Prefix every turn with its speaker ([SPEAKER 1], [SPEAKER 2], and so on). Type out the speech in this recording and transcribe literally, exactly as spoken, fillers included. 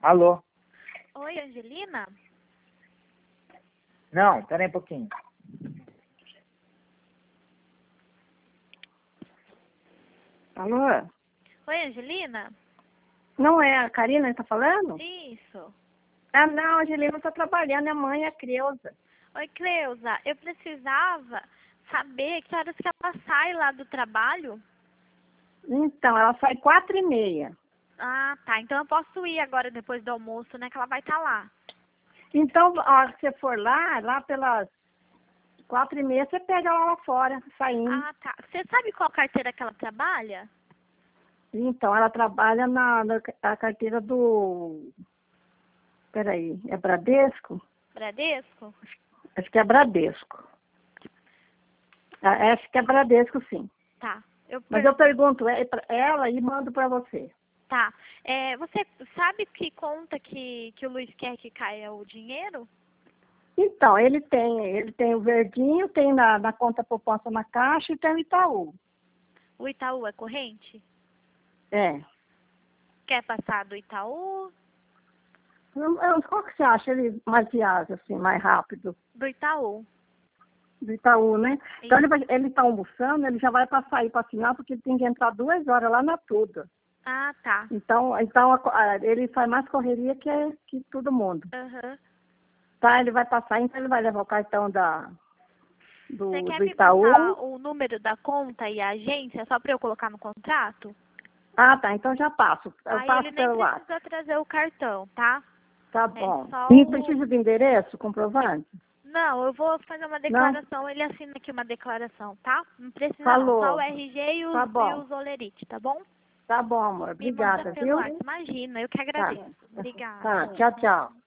[SPEAKER 1] Alô?
[SPEAKER 2] Oi, Angelina?
[SPEAKER 1] Não, pera aí um pouquinho.
[SPEAKER 3] Alô?
[SPEAKER 2] Oi, Angelina?
[SPEAKER 3] Não é a Karina que tá falando?
[SPEAKER 2] Isso.
[SPEAKER 3] Ah, não, a Angelina tá trabalhando, a mãe é a Creuza.
[SPEAKER 2] Oi, Cleusa. Eu precisava saber que horas que ela sai lá do trabalho.
[SPEAKER 3] Então, ela sai quatro e meia.
[SPEAKER 2] Ah, tá. Então eu posso ir agora depois do almoço, né? Que ela vai estar lá.
[SPEAKER 3] Então, a hora que você for lá, lá pelas quatro e meia, você pega ela lá fora, saindo.
[SPEAKER 2] Ah, tá. Você sabe qual carteira que ela trabalha?
[SPEAKER 3] Então, ela trabalha na, na a carteira do... Peraí, é Bradesco?
[SPEAKER 2] Bradesco?
[SPEAKER 3] Acho que é Bradesco. Ah, acho que é Bradesco, sim.
[SPEAKER 2] Tá. Eu
[SPEAKER 3] Mas
[SPEAKER 2] per...
[SPEAKER 3] eu pergunto é pra ela e mando para você.
[SPEAKER 2] Tá. É, você sabe que conta que, que o Luiz quer que caia o dinheiro?
[SPEAKER 3] Então, ele tem, ele tem o verdinho, tem na, na conta poupança na Caixa e tem o Itaú.
[SPEAKER 2] O Itaú é corrente?
[SPEAKER 3] É.
[SPEAKER 2] Quer passar do Itaú?
[SPEAKER 3] Eu- eu- Qual que você acha ele mais viável, assim, mais rápido?
[SPEAKER 2] Do Itaú.
[SPEAKER 3] Do Itaú, né? Então ele, vai, ele tá almoçando, ele já vai passar aí para assinar, porque ele tem que entrar duas horas lá na Tuda.
[SPEAKER 2] Ah, tá.
[SPEAKER 3] Então, então a co- a- ele faz mais correria que, que todo mundo.
[SPEAKER 2] Aham.
[SPEAKER 3] Tá, ele vai passar, então ele vai levar o cartão da, do,
[SPEAKER 2] Você quer
[SPEAKER 3] do
[SPEAKER 2] me passar
[SPEAKER 3] Itaú.
[SPEAKER 2] o número da conta e a agência só para eu colocar no contrato?
[SPEAKER 3] Ah, tá, então já passo. Eu
[SPEAKER 2] Aí
[SPEAKER 3] passo
[SPEAKER 2] ele nem
[SPEAKER 3] pelo WhatsApp.
[SPEAKER 2] precisa trazer o cartão, tá?
[SPEAKER 3] Tá
[SPEAKER 2] É
[SPEAKER 3] bom.
[SPEAKER 2] só
[SPEAKER 3] E
[SPEAKER 2] o...
[SPEAKER 3] precisa de endereço, comprovante?
[SPEAKER 2] Não, eu vou fazer uma
[SPEAKER 3] Não?
[SPEAKER 2] declaração, ele assina aqui uma declaração, tá? Não precisa não, só o
[SPEAKER 3] Falou.
[SPEAKER 2] R G e
[SPEAKER 3] Tá
[SPEAKER 2] os, e
[SPEAKER 3] bom.
[SPEAKER 2] os olerite, tá bom?
[SPEAKER 3] Tá bom, amor.
[SPEAKER 2] Me manda
[SPEAKER 3] Obrigada,
[SPEAKER 2] pelo
[SPEAKER 3] viu?
[SPEAKER 2] WhatsApp, imagina, eu que
[SPEAKER 3] Tá.
[SPEAKER 2] agradeço. Obrigada.
[SPEAKER 3] Tá, tchau, tchau.